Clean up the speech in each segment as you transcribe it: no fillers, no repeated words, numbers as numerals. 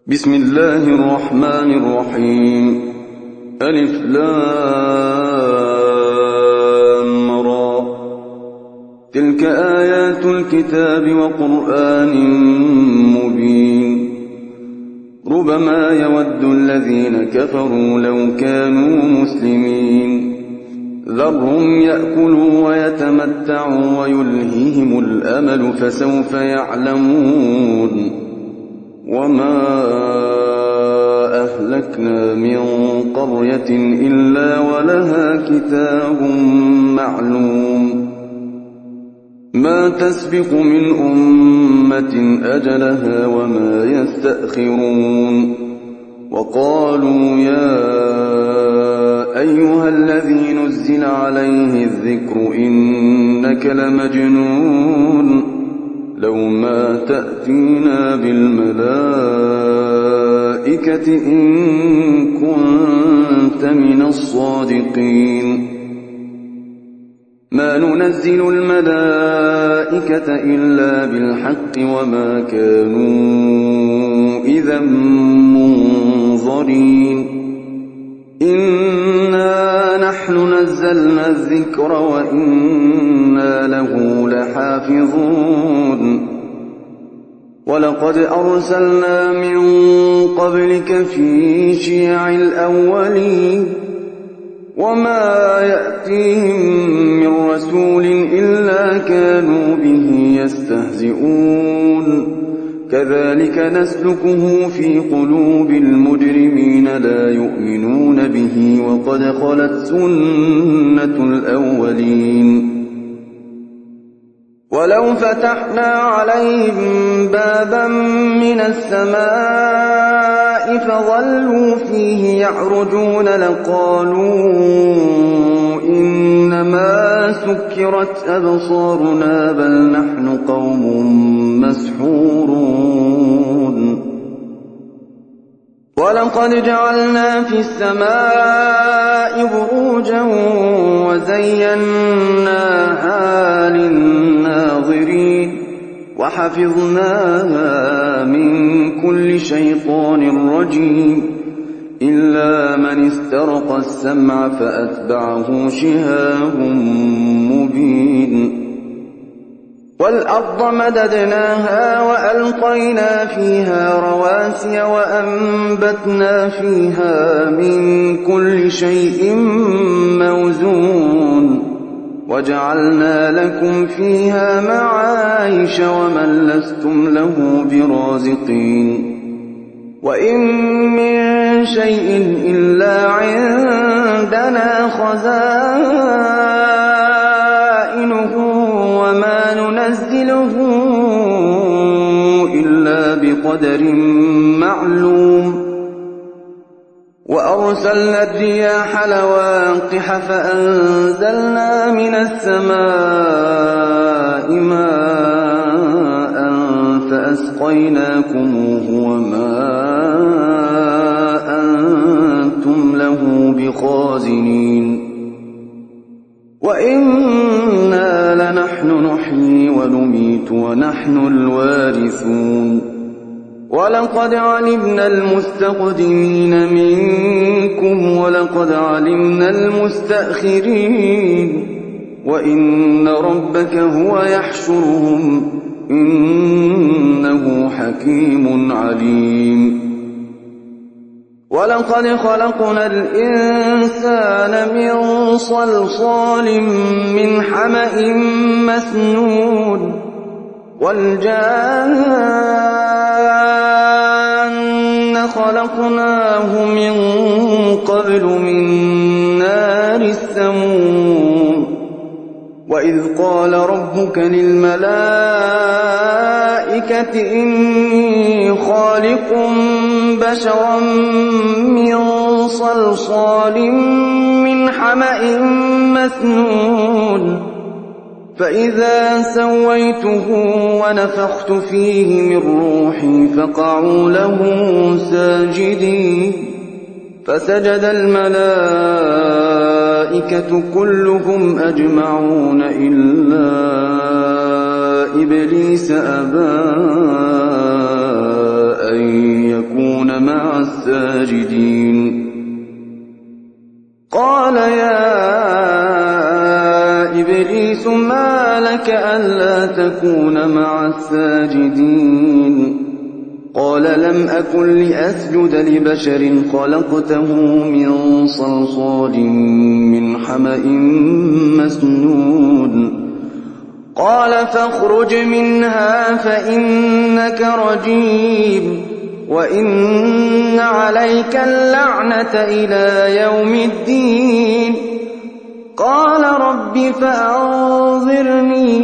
بسم الله الرحمن الرحيم. ألف لام را. تلك آيات الكتاب وقرآن مبين. ربما يود الذين كفروا لو كانوا مسلمين. ذرهم يأكلوا ويتمتعوا ويلههم الأمل فسوف يعلمون. وما أهلكنا من قرية إلا ولها كتاب معلوم. ما تسبق من أمة أجلها وما يستأخرون. وقالوا يا أيها الذي نزل عليه الذكر إنك لمجنون. لو ما تأتينا بالملائكة إن كنت من الصادقين. ما ننزل الملائكة إلا بالحق وما كانوا إذا منظرين. إنا نحن نزلنا الذكر وإنا له لحافظون. ولقد أرسلنا من قبلك في شيع الأولين. وما يأتيهم من رسول إلا كانوا به يستهزئون. كذلك نسلكه في قلوب المجرمين لا يؤمنون به وقد خلت سنة الأولين. ولو فتحنا عليهم بابا من السماء فظلوا فيه يعرجون لقالوا إنما سكرت أبصارنا بل نحن قوم مسحورون. ولقد جعلنا في السماء بروجا وزيناها للناظرين وحفظناها من كل شيطان رجيم إلا من استرق السمع فأتبعه شهاب مبين. والأرض مددناها وألقينا فيها رواسي وأنبتنا فيها من كل شيء موزون وجعلنا لكم فيها معايش ومن لستم له برازقين. وإن من شيء إلا عندنا خزائنه وما ننزله إلا بقدر معلوم. وأرسلنا الرياح لواقح فأنزلنا من السماء ماء فأسقيناكموه وما أنتم له بخازنين. وإنا لنحن نحيي ونميت ونحن الوارثون. ولقد علمنا المستقدمين منكم ولقد علمنا المستأخرين. وإن ربك هو يحشرهم إنه حكيم عليم. ولقد خلقنا الإنسان من صلصال من حمأ مسنون. والجان خلقناه من قبل من نار السموم. وإذ قال ربك للملائكة إني خالق بشرا من صلصال من حمأ مسنون. فإذا سويته ونفخت فيه من روحي فقعوا له ساجدين. فسجد الملائكة كلهم أجمعون إلا إبليس أبى أن يكون مع الساجدين. قال يا إبليس ما لك ألا تكون مع الساجدين؟ قال لم أكن لأسجد لبشر خلقته من صلصال من حمأ مسنون. قال فاخرج منها فإنك رجيم وإن عليك اللعنة إلى يوم الدين. قال رب فأنظرني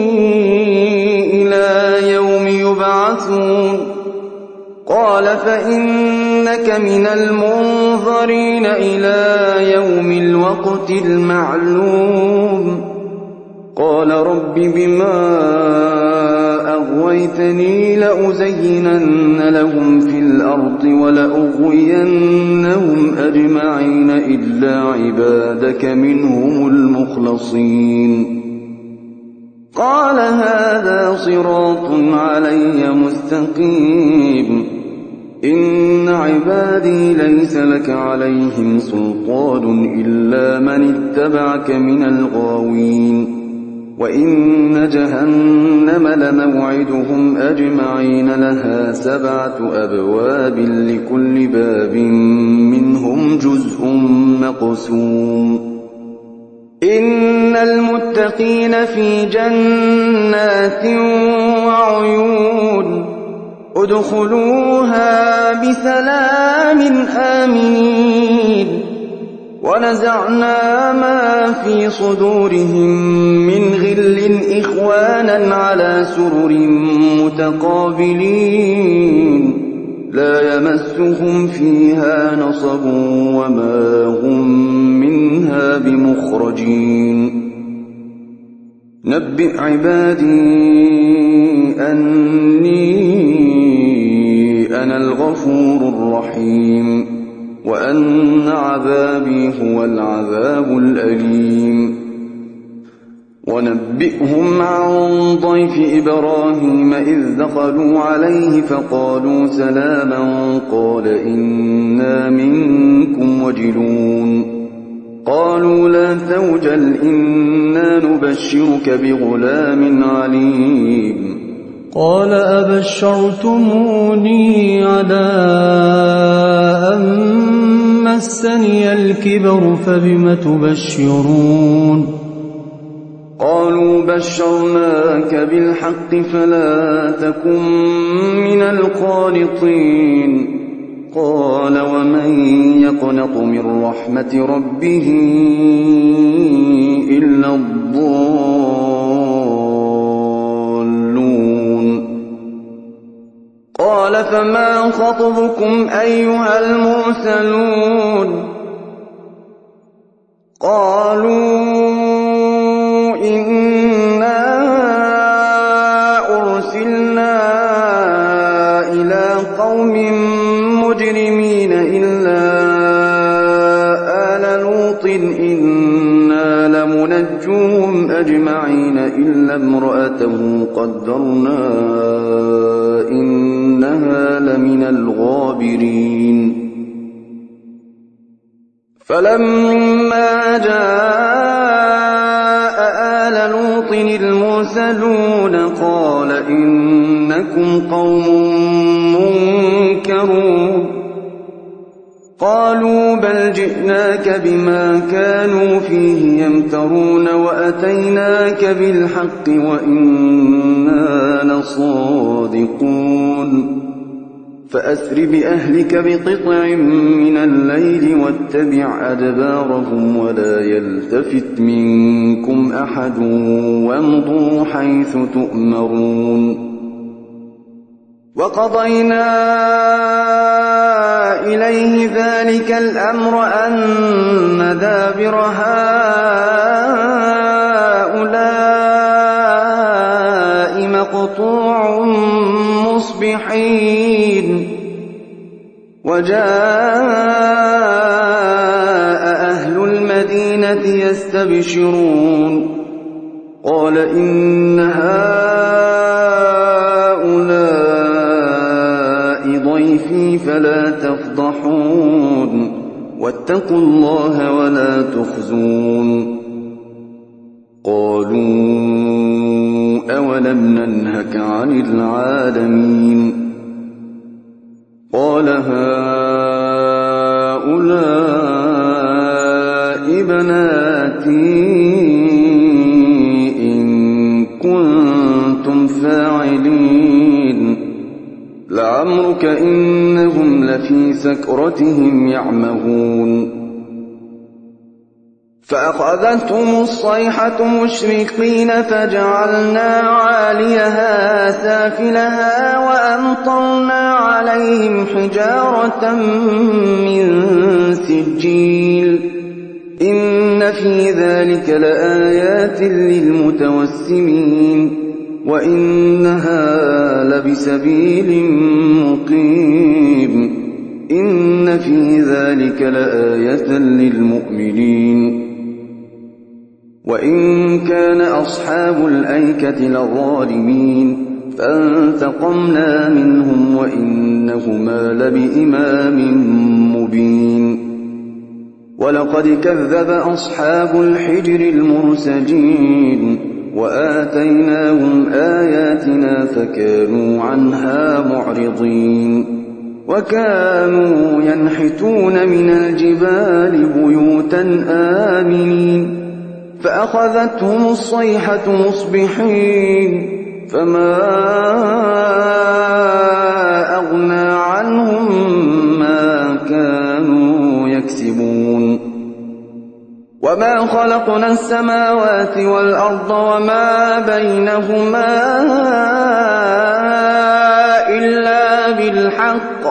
إلى يوم يبعثون. قال فإنك من المنظرين إلى يوم الوقت المعلوم. قال رب بما أغويتني لأزينن لهم في الأرض ولأغوينهم أجمعين إلا عبادك منهم المخلصين. قال هذا صراط علي مستقيم. إن عبادي ليس لك عليهم سلطان إلا من اتبعك من الغاوين. وإن جهنم لموعدهم أجمعين لها 7 أبواب لكل باب منهم جزء مقسوم. إن المتقين في جنات وعيون ادخلوها بسلام آمنين. ونزعنا ما في صدورهم من غل إخوانا على سرر متقابلين لا يمسهم فيها نصب وما هم منها بمخرجين. نبئ عبادي أني أنا الغفور الرحيم وأن عذابي هو العذاب الأليم. ونبئهم عن ضيف إبراهيم إذ دخلوا عليه فقالوا سلاما قال إنا منكم وجلون. قالوا لا توجل إنا نبشرك بغلام عليم. قال أبشرتموني على أن مسني الكبر فبم تبشرون؟ قالوا بشرناك بالحق فلا تكن من القانطين. قال ومن يقنط من رحمة ربه إلا الضالون. قال فما خطبكم أيها المرسلون؟ قالوا إنا أرسلنا إلى قوم مجرمين إلا آل لوط إنا لمنجوهم أجمعين إلا امرأته قدرنا إنها لمن الغابرين. فلما جاء آل لوط المرسلون قال إنكم قوم منكرون. قالوا بل جئناك بما كانوا فيه يمترون وأتيناك بالحق وإنا لصادقون. فأسر بأهلك بقطع من الليل واتبع أدبارهم ولا يلتفت منكم أحد وامضوا حيث تؤمرون. وقضينا إليه ذلك الأمر أن دابر هؤلاء مقطوع مصبحين. وجاء أهل المدينة يستبشرون قال إن هؤلاء ضيفي فلا تفضحون واتقوا الله ولا تخزون قالوا أولم ننهك عن العالمين قال هؤلاء بناتي إن كنتم فاعلين لعمرك إنهم لفي سكرتهم يعمهون فأخذتهم الصيحة مشرقين فجعلنا عاليها سافلها وأمطرنا عليهم حجارة من سجيل إن في ذلك لآيات للمتوسمين وإنها لبسبيل مقيم إن في ذلك لآية للمؤمنين وإن كان أصحاب الأيكة لظالمين فانتقمنا منهم وإنهما لبإمام مبين ولقد كذب أصحاب الحجر المرسلين وآتيناهم آياتنا فكانوا عنها معرضين وكانوا ينحتون من الجبال بيوتا آمنين فأخذتهم الصيحة مصبحين فما أغنى عنهم ما كانوا يكسبون وما خلقنا السماوات والأرض وما بينهما إلا بالحق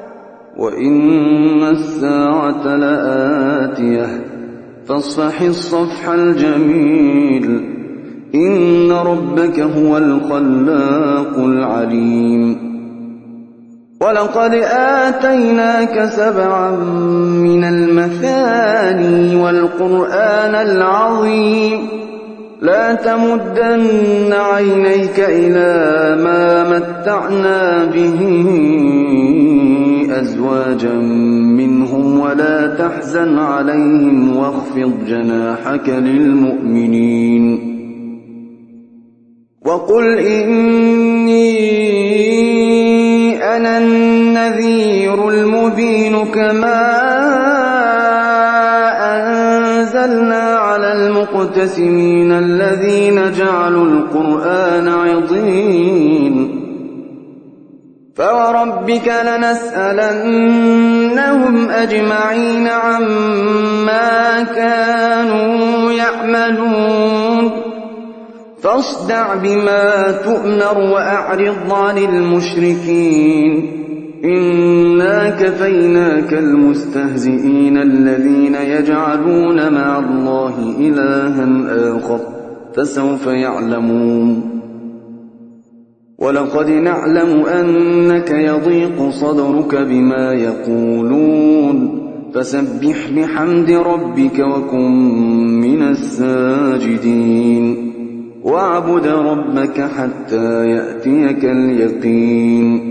وإن الساعة لآتية فاصفح الصفح الجميل إن ربك هو الخلاق العليم ولقد آتيناك 7 من المثاني والقرآن العظيم لا تمدن عينيك إلى ما متعنا به أزواجا منهم ولا تحزن عليهم واخفض جناحك للمؤمنين وقل إني أنا النذير المبين كما أنزلنا على المقتسمين الذين جعلوا القرآن عضين فوربك لنسألنهم أجمعين عما كانوا يعملون فاصدع بما تؤمر وأعرض عن المشركين إنا كفيناك المستهزئين الذين يجعلون مع الله إلها آخر فسوف يعلمون ولقد نعلم أنك يضيق صدرك بما يقولون فسبح بحمد ربك وكن من الساجدين واعبد ربك حتى يأتيك اليقين